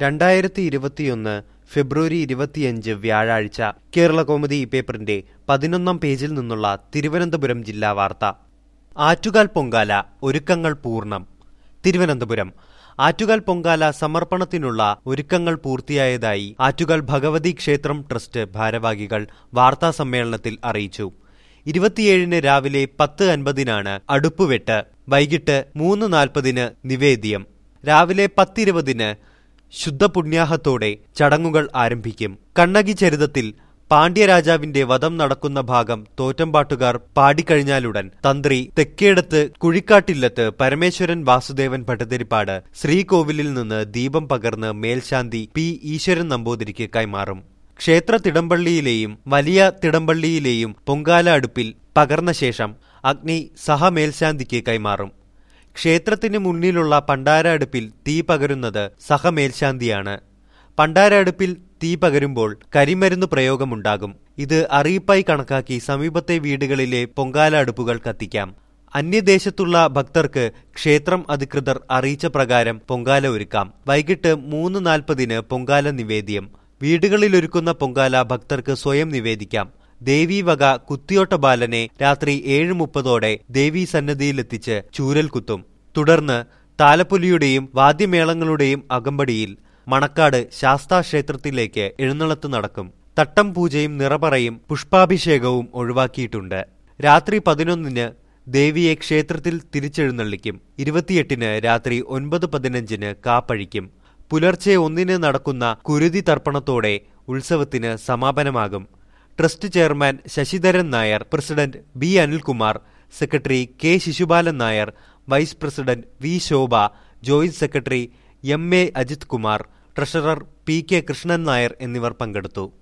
2021 ഫെബ്രുവരി 25 വ്യാഴാഴ്ച കേരളകൗമുദി പേപ്പറിന്റെ 11-ാം പേജിൽ നിന്നുള്ള തിരുവനന്തപുരം ജില്ലാ വാർത്ത. ആറ്റുകാൽ പൊങ്കാല ഒരുക്കങ്ങൾ പൂർണ്ണം. തിരുവനന്തപുരം ആറ്റുകാൽ പൊങ്കാല സമർപ്പണത്തിനുള്ള ഒരുക്കങ്ങൾ പൂർത്തിയായതായി ആറ്റുകാൽ ഭഗവതി ക്ഷേത്രം ട്രസ്റ്റ് ഭാരവാഹികൾ വാർത്താസമ്മേളനത്തിൽ അറിയിച്ചു. 27-ന് രാവിലെ 10:50-നാണ് അടുപ്പുവെട്ട്, വൈകിട്ട് 3:40-ന് നിവേദ്യം, രാവിലെ 10:20-ന് ശുദ്ധപുണ്യാഹത്തോടെ ചടങ്ങുകൾ ആരംഭിക്കും. കണ്ണകി ചരിതത്തിൽ പാണ്ഡ്യരാജാവിന്റെ വധം നടക്കുന്ന ഭാഗം തോറ്റംപാട്ടുകാർ പാടിക്കഴിഞ്ഞാലുടൻ തന്ത്രി തെക്കേടത്ത് കുഴിക്കാട്ടില്ലത്ത് പരമേശ്വരൻ വാസുദേവൻ ഭട്ടതിരിപ്പാട് ശ്രീകോവിലിൽ നിന്ന് ദീപം പകർന്ന് മേൽശാന്തി പി ഈശ്വരൻ നമ്പൂതിരിക്ക് കൈമാറും. ക്ഷേത്ര തിടമ്പള്ളിയിലെയും വലിയ തിടമ്പള്ളിയിലെയും പൊങ്കാല അടുപ്പിൽ പകർന്ന ശേഷം അഗ്നി സഹമേൽശാന്തിക്ക് കൈമാറും. ക്ഷേത്രത്തിന് മുന്നിലുള്ള പണ്ടാര അടുപ്പിൽ തീ പകരുന്നത് സഹമേൽശാന്തിയാണ്. പണ്ടാര അടുപ്പിൽ തീ പകരുമ്പോൾ കരിമരുന്ന് പ്രയോഗമുണ്ടാകും. ഇത് അറിയിപ്പായി കണക്കാക്കി സമീപത്തെ വീടുകളിലെ പൊങ്കാല അടുപ്പുകൾ കത്തിക്കാം. അന്യദേശത്തുള്ള ഭക്തർക്ക് ക്ഷേത്രം അധികൃതർ അറിയിച്ച പ്രകാരം പൊങ്കാല ഒരുക്കാം. വൈകിട്ട് 3:40-ന് പൊങ്കാല നിവേദ്യം. വീടുകളിലൊരുക്കുന്ന പൊങ്കാല ഭക്തർക്ക് സ്വയം നിവേദിക്കാം. ദേവീ വക കുത്തിയോട്ട ബാലനെ രാത്രി 7:30-ഓടെ ദേവീ സന്നദ്ധിയിലെത്തിച്ച് ചൂരൽ കുത്തും. തുടർന്ന് താലപ്പൊലിയുടെയും വാദ്യമേളങ്ങളുടെയും അകമ്പടിയിൽ മണക്കാട് ശാസ്താക്ഷേത്രത്തിലേക്ക് എഴുന്നള്ളത്ത് നടക്കും. തട്ടം പൂജയും നിറപറയും പുഷ്പാഭിഷേകവും ഒഴിവാക്കിയിട്ടുണ്ട്. രാത്രി 11-ന് ദേവിയെ ക്ഷേത്രത്തിൽ തിരിച്ചെഴുന്നള്ളിക്കും. 28-ന് രാത്രി 9:15-ന് കാപ്പഴിക്കും. പുലർച്ചെ 1-ന് നടക്കുന്ന കുരുതി തർപ്പണത്തോടെ ഉത്സവത്തിന് സമാപനമാകും. Trust chairman Sasidharan Nair, president B Anilkumar, secretary K Sisupalan Nair, vice president V Shobha, joint secretary M A Ajith Kumar, treasurer P K Krishnan Nair എന്നിവർ പങ്കെടുത്തു.